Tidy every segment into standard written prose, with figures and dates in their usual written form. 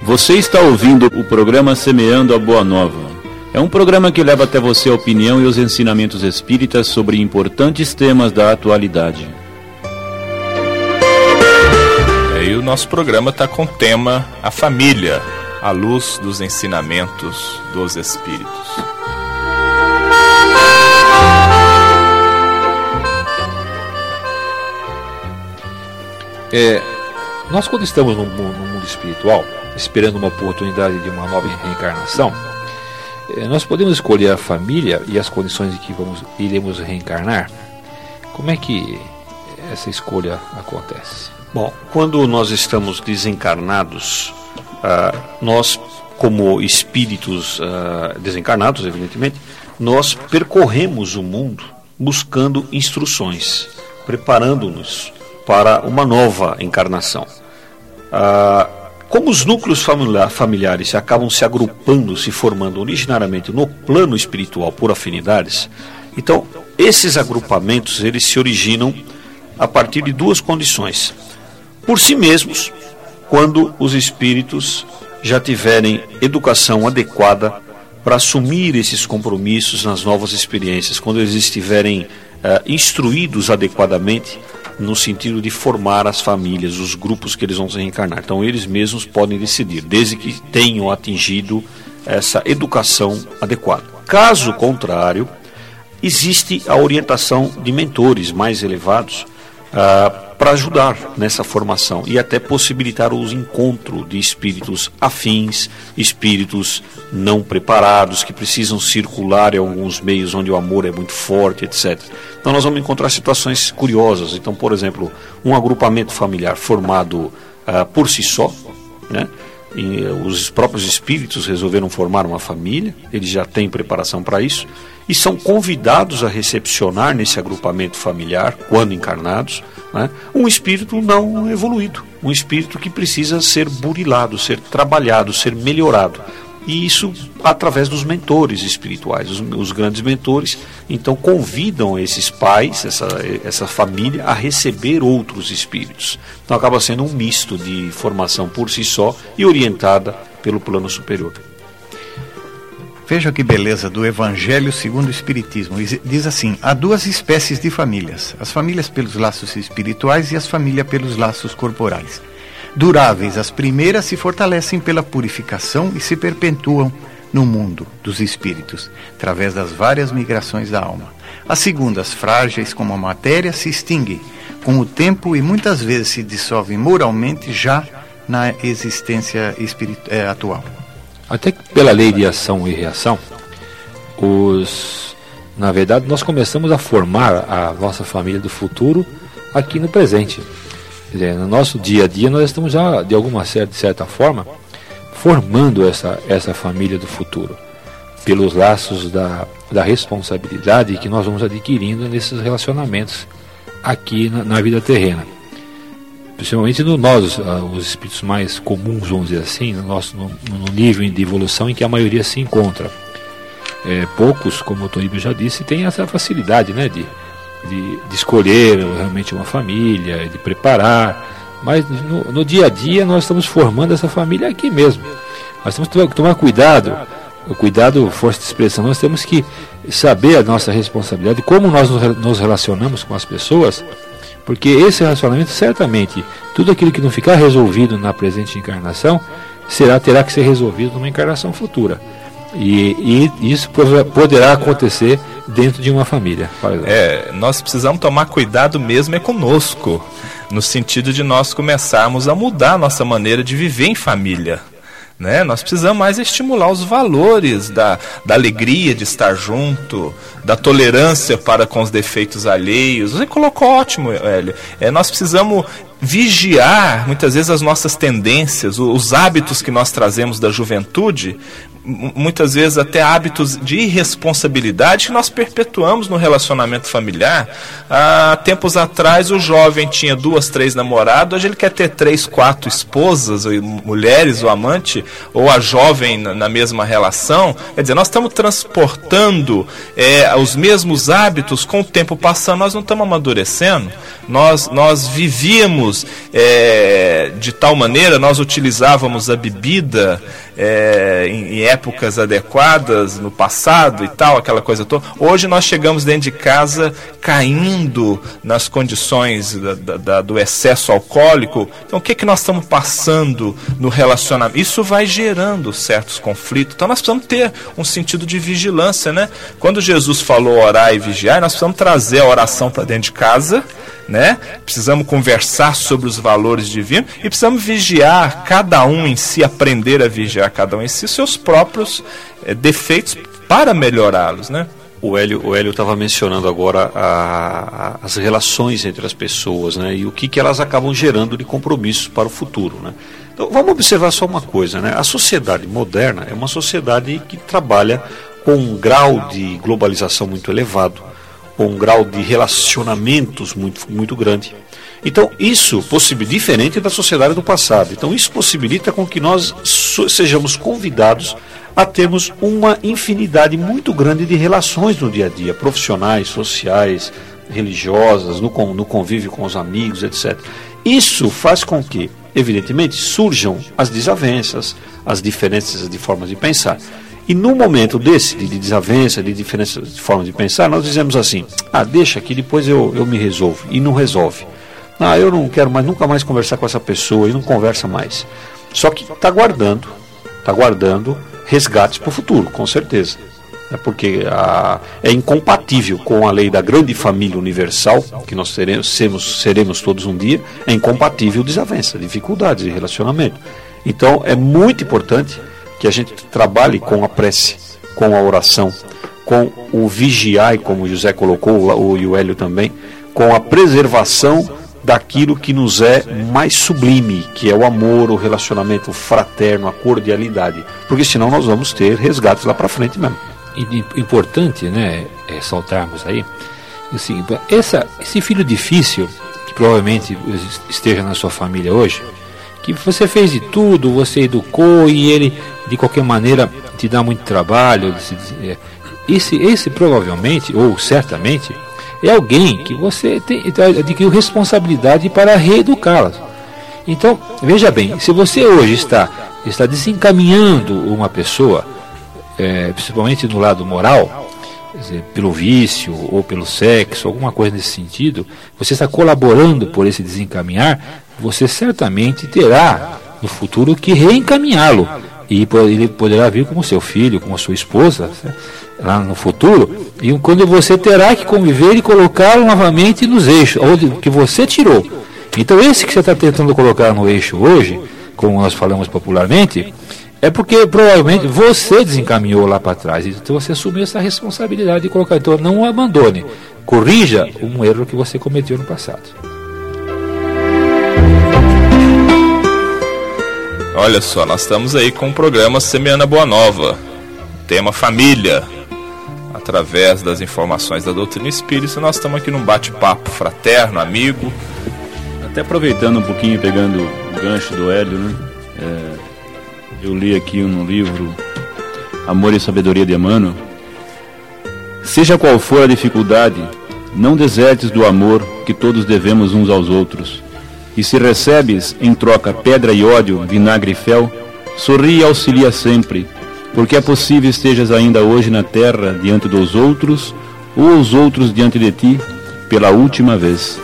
Você está ouvindo o programa Semeando a Boa Nova. É um programa que leva até você a opinião e os ensinamentos espíritas sobre importantes temas da atualidade. E o nosso programa está com o tema A Família, à luz dos ensinamentos dos espíritos. Nós, quando estamos no mundo espiritual, esperando uma oportunidade de uma nova reencarnação, nós podemos escolher a família e as condições em que iremos reencarnar. Como é que essa escolha acontece? Bom, quando nós estamos desencarnados, nós, como espíritos desencarnados, evidentemente, nós percorremos o mundo buscando instruções, preparando-nos para uma nova encarnação. Como os núcleos familiares acabam se agrupando, se formando originariamente no plano espiritual por afinidades, então esses agrupamentos eles se originam a partir de duas condições. Por si mesmos, quando os espíritos já tiverem educação adequada para assumir esses compromissos nas novas experiências, quando eles estiverem instruídos adequadamente no sentido de formar as famílias, os grupos que eles vão se reencarnar. Então eles mesmos podem decidir, desde que tenham atingido essa educação adequada. Caso contrário, existe a orientação de mentores mais elevados para ajudar nessa formação e até possibilitar o encontro de espíritos afins, espíritos não preparados, que precisam circular em alguns meios onde o amor é muito forte, etc. Então nós vamos encontrar situações curiosas. Então, por exemplo, um agrupamento familiar formado por si só, né? E os próprios espíritos resolveram formar uma família, eles já têm preparação para isso, e são convidados a recepcionar nesse agrupamento familiar, quando encarnados, né, um espírito não evoluído, um espírito que precisa ser burilado, ser trabalhado, ser melhorado. E isso através dos mentores espirituais. Os grandes mentores, então, convidam esses pais, essa família, a receber outros espíritos. Então acaba sendo um misto de formação por si só e orientada pelo plano superior. Veja que beleza do Evangelho segundo o Espiritismo. Diz assim: há duas espécies de famílias, as famílias pelos laços espirituais e as famílias pelos laços corporais. Duráveis, as primeiras se fortalecem pela purificação e se perpetuam no mundo dos espíritos, através das várias migrações da alma. As segundas, frágeis como a matéria, se extinguem com o tempo e muitas vezes se dissolvem moralmente já na existência atual. Até que pela lei de ação e reação, na verdade nós começamos a formar a nossa família do futuro aqui no presente. Quer dizer, no nosso dia a dia nós estamos já, de certa forma, formando essa família do futuro, pelos laços da responsabilidade que nós vamos adquirindo nesses relacionamentos aqui na vida terrena. Principalmente os espíritos mais comuns, vamos dizer assim, no nível de evolução em que a maioria se encontra. Poucos, como o Toníbio já disse, têm essa facilidade, né, de escolher realmente uma família, de preparar, mas no dia a dia nós estamos formando essa família aqui mesmo. Nós temos que tomar cuidado, força de expressão, nós temos que saber a nossa responsabilidade, como nós nos relacionamos com as pessoas, porque esse relacionamento, certamente, tudo aquilo que não ficar resolvido na presente encarnação, terá que ser resolvido numa encarnação futura. E isso poderá acontecer dentro de uma família. Nós precisamos tomar cuidado mesmo conosco, no sentido de nós começarmos a mudar a nossa maneira de viver em família. Né? Nós precisamos mais estimular os valores da alegria de estar junto, da tolerância para com os defeitos alheios. Você colocou ótimo, Hélio. Nós precisamos vigiar muitas vezes as nossas tendências, os hábitos que nós trazemos da juventude, muitas vezes até hábitos de irresponsabilidade que nós perpetuamos no relacionamento familiar. Há tempos atrás o jovem tinha 2, 3 namorados, hoje ele quer ter 3, 4 esposas, ou mulheres, ou amante, ou a jovem na mesma relação. Quer dizer, nós estamos transportando os mesmos hábitos com o tempo passando, nós não estamos amadurecendo. Nós vivíamos de tal maneira, nós utilizávamos a bebida em épocas adequadas no passado e tal, aquela coisa toda. Hoje nós chegamos dentro de casa caindo nas condições do excesso alcoólico. Então o que nós estamos passando no relacionamento? Isso vai gerando certos conflitos. Então nós precisamos ter um sentido de vigilância, né? Quando Jesus falou orar e vigiar, nós precisamos trazer a oração para dentro de casa, né? Precisamos conversar sobre os valores divinos e precisamos vigiar cada um em si, aprender a vigiar cada um em si seus próprios defeitos para melhorá-los, né? O Hélio estava mencionando agora as relações entre as pessoas, né? E o que elas acabam gerando de compromissos para o futuro, né? Então vamos observar só uma coisa, né? A sociedade moderna é uma sociedade que trabalha com um grau de globalização muito elevado, com um grau de relacionamentos muito grande. Então isso possibilita, diferente da sociedade do passado, então isso possibilita com que nós sejamos convidados a termos uma infinidade muito grande de relações no dia a dia, profissionais, sociais, religiosas, no convívio com os amigos, etc. Isso faz com que, evidentemente, surjam as desavenças, as diferenças de formas de pensar. E no momento desse, de desavença, de diferença de forma de pensar, nós dizemos assim: deixa que depois eu me resolvo. E não resolve. Eu não quero nunca mais conversar com essa pessoa, e não conversa mais. Só que está guardando resgates para o futuro, com certeza. Porque é incompatível com a lei da grande família universal, que nós seremos todos um dia, é incompatível desavença, dificuldades de relacionamento. Então é muito importante que a gente trabalhe com a prece, com a oração, com o vigiar, como o José colocou, e o Hélio também, com a preservação daquilo que nos é mais sublime, que é o amor, o relacionamento fraterno, a cordialidade, porque senão nós vamos ter resgates lá para frente mesmo. E importante, né, ressaltarmos aí, assim, esse filho difícil, que provavelmente esteja na sua família hoje, que você fez de tudo, você educou e ele de qualquer maneira te dá muito trabalho, esse provavelmente, ou certamente, é alguém que você adquiriu responsabilidade para reeducá-las. Então, veja bem, se você hoje está desencaminhando uma pessoa, principalmente no lado moral, quer dizer, pelo vício ou pelo sexo, alguma coisa nesse sentido, você está colaborando por esse desencaminhar, você certamente terá no futuro que reencaminhá-lo. E ele poderá vir como seu filho, como sua esposa, lá no futuro, e quando você terá que conviver e colocá-lo novamente nos eixos, onde que você tirou. Então esse que você está tentando colocar no eixo hoje, como nós falamos popularmente, é porque provavelmente você desencaminhou lá para trás. Então você assumiu essa responsabilidade de colocar. Então não o abandone, corrija um erro que você cometeu no passado. Olha só, nós estamos aí com o programa Semeando a Boa Nova, tema família. Através das informações da doutrina espírita, nós estamos aqui num bate-papo fraterno, amigo. Até aproveitando um pouquinho, pegando o gancho do Hélio, né? Eu li aqui no livro Amor e Sabedoria de Emmanuel: seja qual for a dificuldade, não desertes do amor que todos devemos uns aos outros. E se recebes em troca pedra e ódio, vinagre e fel, sorri e auxilia sempre, porque é possível estejas ainda hoje na terra diante dos outros, ou os outros diante de ti, pela última vez.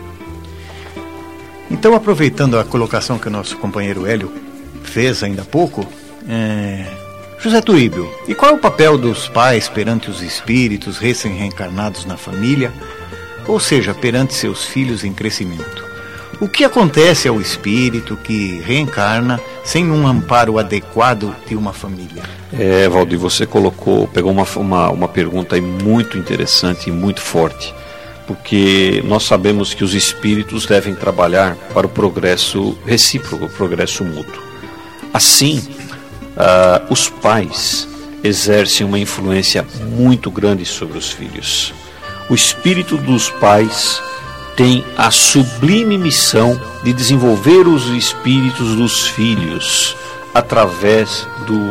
Então, aproveitando a colocação que o nosso companheiro Hélio fez ainda há pouco, José Tuíbio, e qual é o papel dos pais perante os espíritos recém-reencarnados na família, ou seja, perante seus filhos em crescimento? O que acontece ao espírito que reencarna sem um amparo adequado de uma família? Valdir, você pegou uma pergunta aí muito interessante e muito forte, porque nós sabemos que os espíritos devem trabalhar para o progresso recíproco, o progresso mútuo. Assim, os pais exercem uma influência muito grande sobre os filhos. O espírito dos pais tem a sublime missão de desenvolver os espíritos dos filhos através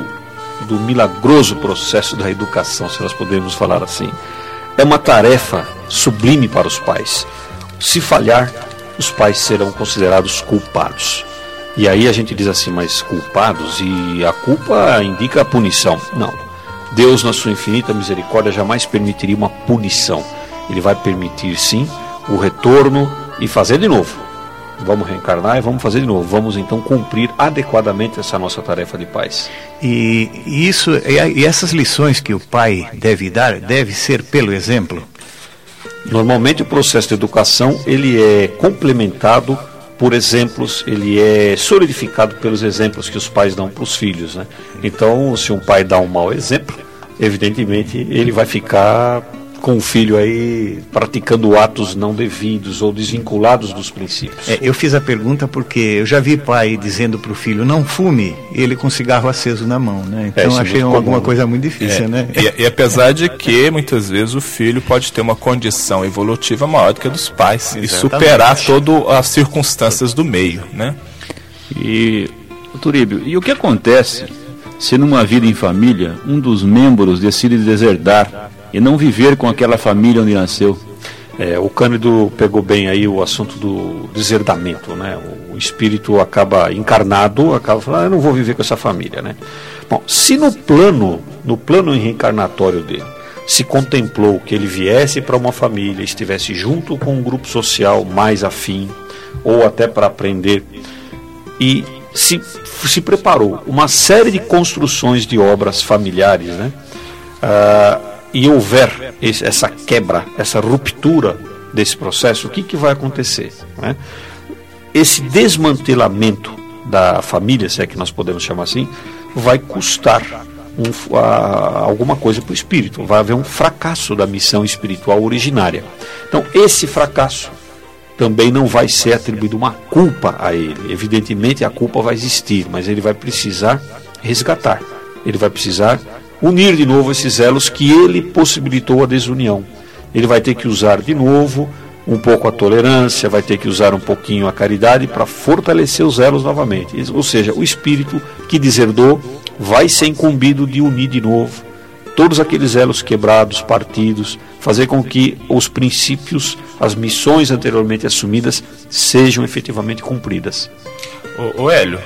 do milagroso processo da educação, se nós podemos falar assim. É uma tarefa sublime para os pais. Se falhar, os pais serão considerados culpados. E aí a gente diz assim, mas culpados? E a culpa indica a punição. Não. Deus, na sua infinita misericórdia, jamais permitiria uma punição. Ele vai permitir, sim, o retorno e fazer de novo. Vamos reencarnar e vamos fazer de novo. Vamos então cumprir adequadamente essa nossa tarefa de pais. E essas lições que o pai deve dar, deve ser pelo exemplo? Normalmente o processo de educação ele é complementado por exemplos, ele é solidificado pelos exemplos que os pais dão para os filhos, né? Então, se um pai dá um mau exemplo, evidentemente ele vai ficar com o filho aí praticando atos não devidos ou desvinculados dos princípios. Eu fiz a pergunta porque eu já vi pai dizendo para o filho não fume, ele com cigarro aceso na mão, né? Então achei alguma coisa muito difícil, né? E apesar de que muitas vezes o filho pode ter uma condição evolutiva maior do que a dos pais. Exatamente. E superar todas as circunstâncias do meio, né? E, Turíbio, e o que acontece se numa vida em família um dos membros decide deserdar e não viver com aquela família onde nasceu? O Cândido pegou bem aí o assunto do deserdamento, né? O espírito acaba encarnado, acaba falando, eu não vou viver com essa família, né? Bom, se no plano reencarnatório dele se contemplou que ele viesse para uma família, estivesse junto com um grupo social mais afim, ou até para aprender, e se preparou uma série de construções de obras familiares, né? E houver essa quebra, essa ruptura desse processo, o que vai acontecer, né? Esse desmantelamento da família, se é que nós podemos chamar assim, vai custar alguma coisa para o espírito. Vai haver um fracasso da missão espiritual originária. Então, esse fracasso também não vai ser atribuído uma culpa a ele. Evidentemente, a culpa vai existir, mas ele vai precisar resgatar. Ele vai precisar unir de novo esses elos que ele possibilitou a desunião. Ele vai ter que usar de novo um pouco a tolerância, vai ter que usar um pouquinho a caridade para fortalecer os elos novamente. Ou seja, o espírito que deserdou vai ser incumbido de unir de novo todos aqueles elos quebrados, partidos, fazer com que os princípios, as missões anteriormente assumidas sejam efetivamente cumpridas. Ô Hélio,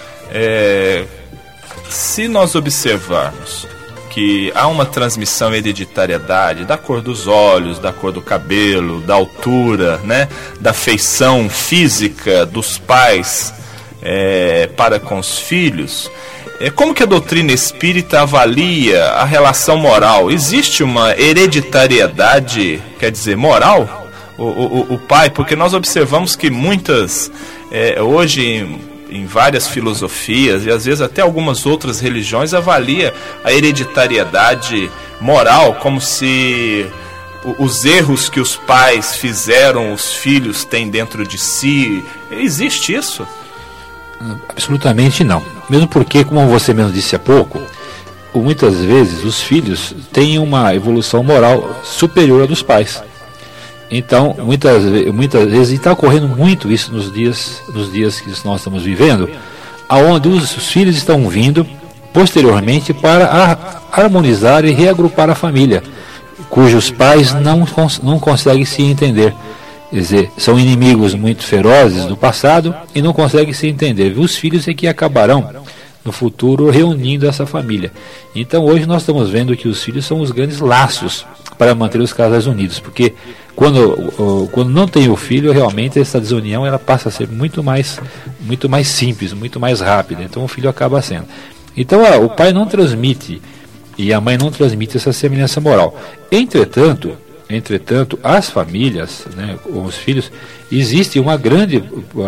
se nós observarmos que há uma transmissão hereditariedade da cor dos olhos, da cor do cabelo, da altura, né, da feição física dos pais para com os filhos, como que a doutrina espírita avalia a relação moral? Existe uma hereditariedade, quer dizer, moral? O pai, porque nós observamos que muitas, hoje em várias filosofias e às vezes até algumas outras religiões avalia a hereditariedade moral como se os erros que os pais fizeram, os filhos têm dentro de si. Existe isso? Absolutamente não. Mesmo porque, como você mesmo disse há pouco, muitas vezes os filhos têm uma evolução moral superior à dos pais. Então, muitas vezes está ocorrendo muito isso nos dias que nós estamos vivendo, aonde os filhos estão vindo posteriormente para harmonizar e reagrupar a família, cujos pais não conseguem se entender. Quer dizer, são inimigos muito ferozes do passado e não conseguem se entender. Os filhos é que acabarão no futuro reunindo essa família. Então hoje nós estamos vendo que os filhos são os grandes laços para manter os casais unidos, porque quando não tem o filho, realmente essa desunião ela passa a ser muito mais simples, muito mais rápida. Então o filho acaba sendo. Então o pai não transmite e a mãe não transmite essa semelhança moral. Entretanto, as famílias, né, com os filhos, existe uma grande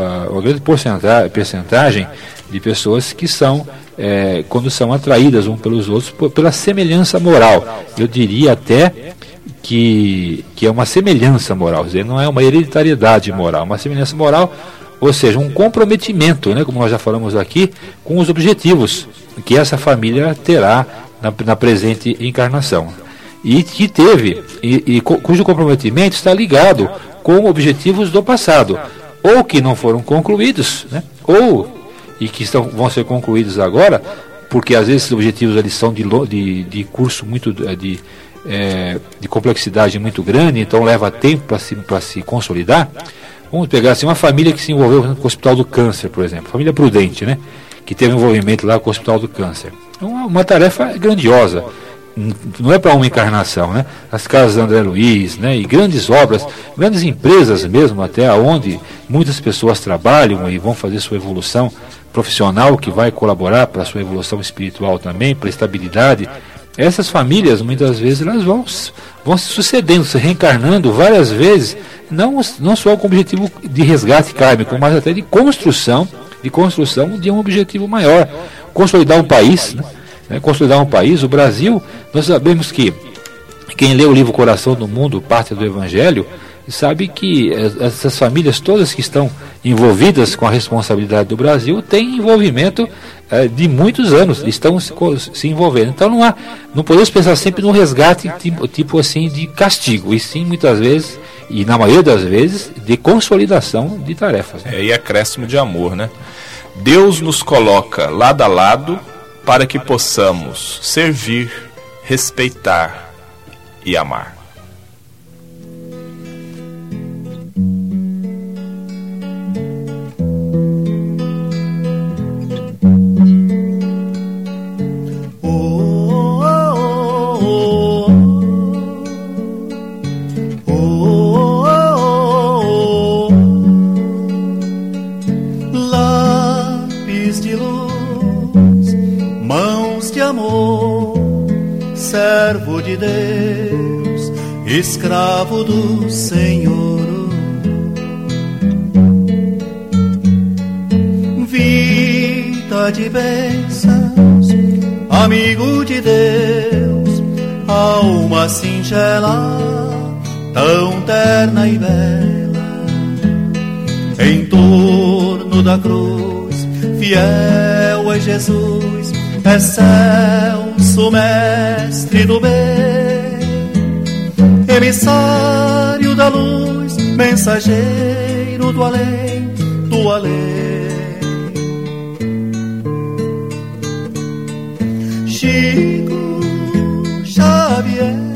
percentagem de pessoas que são, quando são atraídas uns pelos outros, pela semelhança moral. Eu diria até que é uma semelhança moral, quer dizer, não é uma hereditariedade moral, uma semelhança moral, ou seja, um comprometimento, né, como nós já falamos aqui, com os objetivos que essa família terá na presente encarnação. E que teve, cujo comprometimento está ligado com objetivos do passado, ou que não foram concluídos, né? E que vão ser concluídos agora, porque às vezes esses objetivos eles são de curso muito de complexidade muito grande, então leva tempo para se consolidar. Vamos pegar assim, uma família que se envolveu com o Hospital do Câncer, por exemplo, família Prudente, né? Que teve envolvimento lá com o Hospital do Câncer. É uma tarefa grandiosa, não é para uma encarnação, né? As casas André Luiz, né? E grandes obras, grandes empresas mesmo, até onde muitas pessoas trabalham e vão fazer sua evolução profissional, que vai colaborar para a sua evolução espiritual também, para a estabilidade. Essas famílias, muitas vezes, elas vão se sucedendo, se reencarnando várias vezes, não só com o objetivo de resgate kármico, mas até de construção de um objetivo maior, consolidar um país, né? Consolidar um país. O Brasil, nós sabemos que quem lê o livro Coração do Mundo, Pátria do Evangelho, sabe que essas famílias todas que estão envolvidas com a responsabilidade do Brasil têm envolvimento de muitos anos, estão se envolvendo. Então não podemos pensar sempre no resgate tipo assim de castigo, e sim muitas vezes, e na maioria das vezes, de consolidação de tarefas, né? E acréscimo de amor, né? Deus nos coloca lado a lado para que possamos servir, respeitar e amar. Servo de Deus, escravo do Senhor, vida de bênçãos, amigo de Deus, alma singela, tão terna e bela, em torno da cruz, fiel é Jesus, excelso mestre do bem, emissário da luz, mensageiro do além, do além. Chico Xavier,